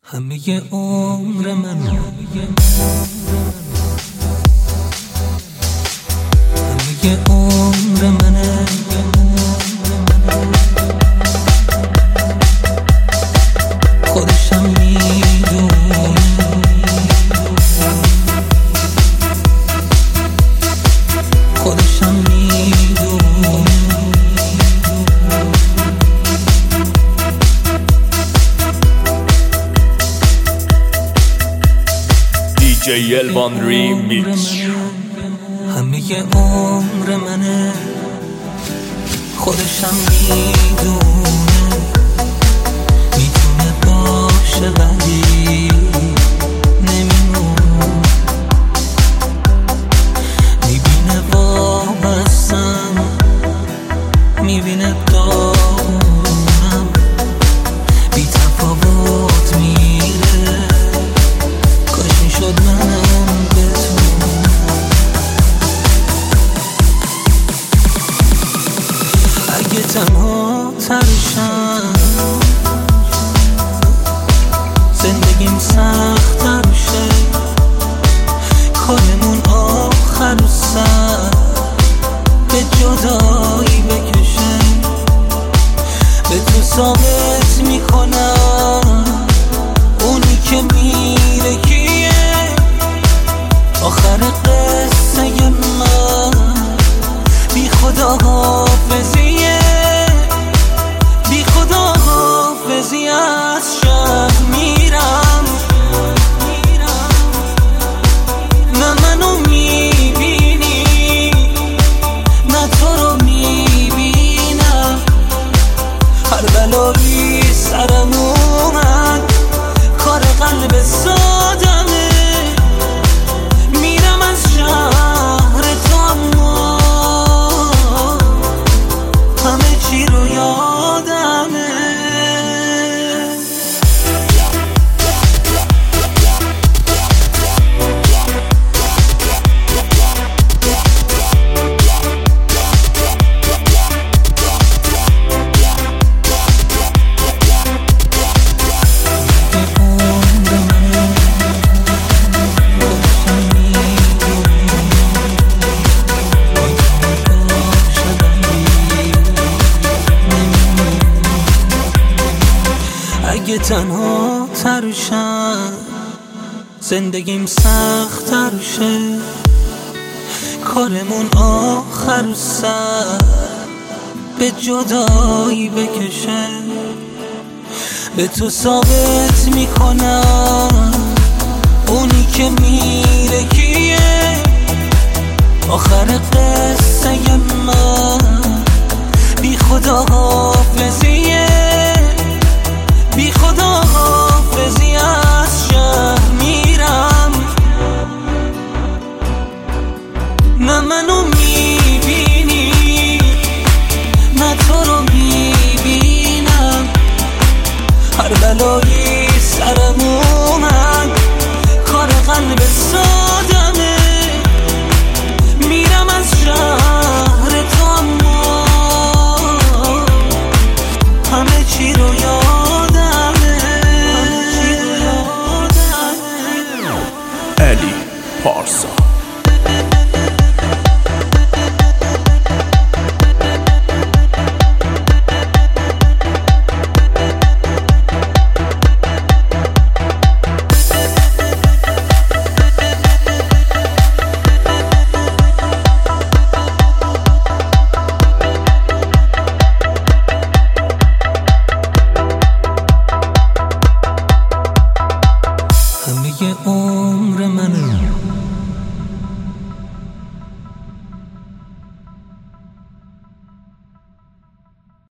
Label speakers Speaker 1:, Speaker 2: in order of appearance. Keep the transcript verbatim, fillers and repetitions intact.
Speaker 1: همه عمر من همه عمر منه خودشم میدونه خودشم میدونه
Speaker 2: دی جی الوان ریمیکس.
Speaker 1: همه عمر منه خودشم میدونه میتونه باشه ولی نمیمونه میبینه وابستم میبینه داغونم بی تفاوت میره کاش میشد منم بتونم اگه تنها ترشم زندگیم سخت تر شه کارمون آخر و سر به جدایی بکشه به تو ثابت میکنم اونی که میره کیه آخر قصه من بی خدا حافظیه بی خدا حافظی از شهر میرم نه منو میبینی نه تو رو میبینم هر بلایی سرم اومد کار قلب سادمه میرم از شهر تو اما همه چی رو یادمه اگه تنها ترشم زندگیم سخت تر شه کارمون آخر سر به جدایی بکشه به تو ثابت میکنم اونی که میره کیه آخر قصه من بی خدا حافظیه بی خدا حافظی از شهر میرم نه منو میبینی نه تو رو میبینم هر بلایی